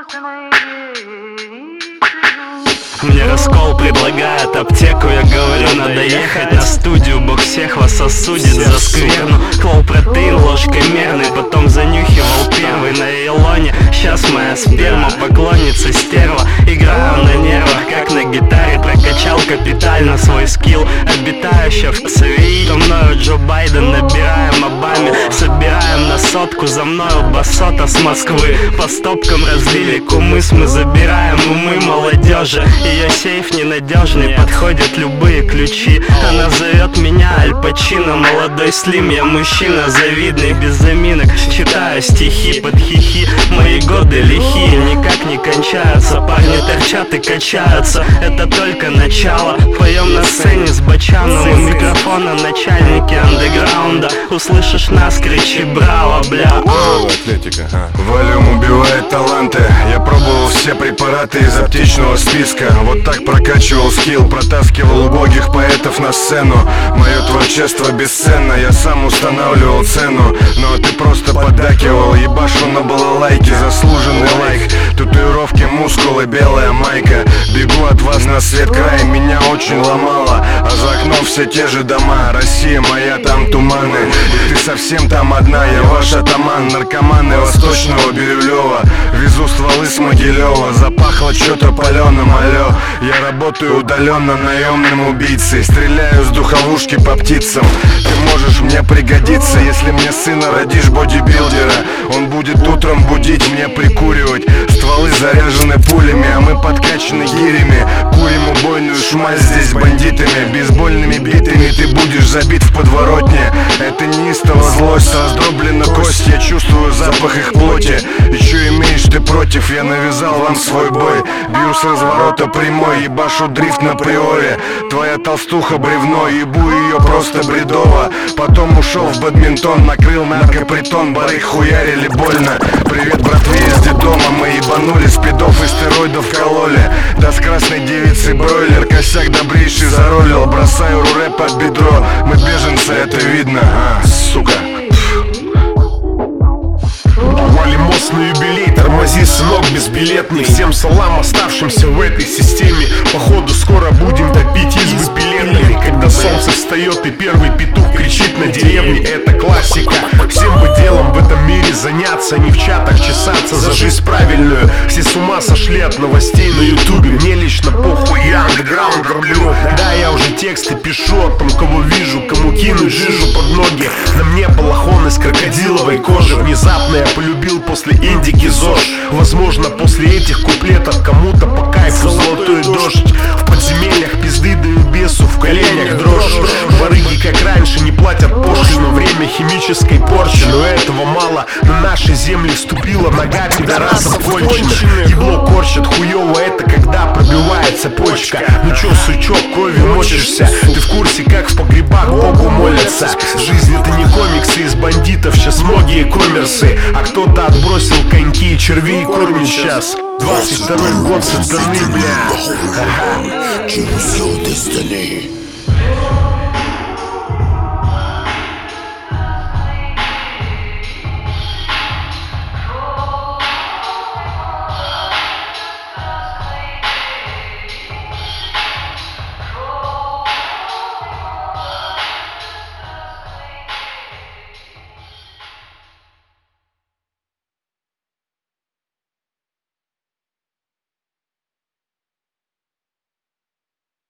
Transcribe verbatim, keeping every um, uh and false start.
Мне раскол предлагает аптеку, я говорю, надо ехать на студию. Бог всех вас осудит за скверну. Клал протеин ложкой мерной, потом занюхивал первый на Илоне. Сейчас моя сперма поклонница стерва. Играю на нервах, как на гитаре. Прокачал капитально свой скилл. Обитающая в ЦВИ, то мною Джо Байден. Набираем Обаме, собираем на сотку. За мною басота с Москвы. По стопкам разбили кумыс, мы забираем умы молодежи. Ее сейф ненадежный, подходят любые ключи. Она зовет меня Аль Пачино, молодой слим. Я мужчина завидный, без заминок. Читаю стихи под хихи. Мои годы лихие, никак не кончаются. Парни торчат и качаются, это только начало. Поем на сцене с Бачаном, у микрофона начальники андеграунда. Услышишь нас, кричи браво, бля. Атлетика, а. Валюм убивает таланты. Я пробовал все препараты из аптечного списка. Вот так прокачивал скилл, протаскивал убогих поэтов на сцену. Мое творчество бесценно, я сам устанавливал цену. Но ты просто поддакивал, ебашу на балалайке. Заслуженный лайк, татуировки, мускулы, белая майка. Бегу от вас на свет край, меня очень ломало. А за окном все те же дома, Россия моя, там туманы. И ты совсем там одна, я ваш атаман. Наркоманы Восточного Бирюлева. Везу стволы с Могилева, запахло что-то паленым, алло. Я работаю удаленно наемным убийцей. Стреляю с духовушки по птицам. Ты можешь мне пригодиться, если мне сына родишь бодибилдера. Он будет утром будить, мне прикуривать. Стволы заряжены пулями, а мы подкачаны гирями. Курим убойную шмаль здесь с бандитами. Бейсбольными битами ты будешь забит в подворотне. Это неистово злость, раздроблена кость. Я чувствую запах их плоти. И чё имеешь ты против? Я навязал вам свой бой. Бью с разворота прямой, ебашу дрифт на приоре. Твоя толстуха бревно, ебу ее просто бредово. Потом ушел в бадминтон, накрыл наркопритон. Бары хуярили больно. Привет, братве из детдома. Мы ебанули спидов и стероидов кололи. Да с красной девицей бройлер, косяк добрейший заролил. Бросаю руре под бедро. Мы беженцы, это видно, а, сука. Вали мост на юбилей, тормози, сынок, безбилетный. Всем салам, оставшимся в этой системе. Походу скоро будем топить избы пилетными. Когда солнце встает и первый петух кричит на деревне, это классика. Всем бы делом в этом мире заняться, не в чатах чесаться за жизнь правильную. Все с ума сошли от новостей на ютубе. Мне лично похуй, я андеграунд рублю. Да, я уже тексты пишу о том, кого вижу, кому кинуть жижу под ноги. На мне балахон из крокодиловой кожи. Внезапно я полюбил после индики ЗОЖ. Возможно, после этих куплетов кому-то по кайфу золотой дождь. В подземельях пизды даю бесу, в коленях дрожь. Барыги, как раньше, не платят пошлину. Время химической порчи, но этого мало. На наши земли вступила нога пидорасов конченых. Ебло корчат хуёво, это когда пробивается почка. Ну чё, сучок, кровью мочишься? Ты в курсе, как в погребах Богу молятся? Жизнь это не комиксы из бандитов, сейчас многие коммерсы. А кто-то отбросил коньки и червей кормит сейчас. Двадцать второй год со стороны, бля. Через Destiny.